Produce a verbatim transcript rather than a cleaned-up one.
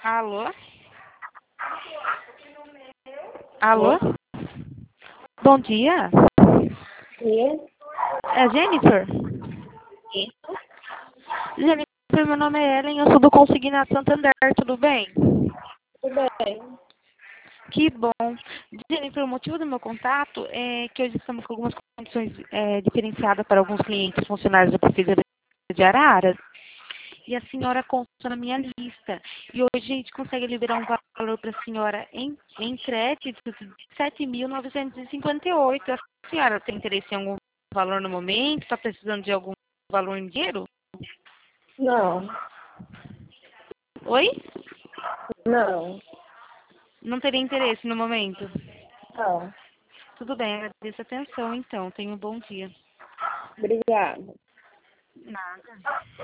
Alô? Alô? Oi? Bom dia. Sim. É Jennifer? Isso. Jennifer, meu nome é Ellen, eu sou do Consignado Santander, tudo bem? Tudo bem. Que bom. Jennifer, o motivo do meu contato é que hoje estamos com algumas condições é, diferenciadas para alguns clientes funcionários da Prefeitura de Araras. E a senhora consta na minha lista. E hoje a gente consegue liberar um valor para a senhora em, em crédito de sete mil novecentos e cinquenta e oito. A senhora tem interesse em algum valor no momento? Está precisando de algum valor em dinheiro? Não. Oi? Não. Não teria interesse no momento? Não. Tudo bem, agradeço a atenção então. Tenha um bom dia. Obrigada. Nada.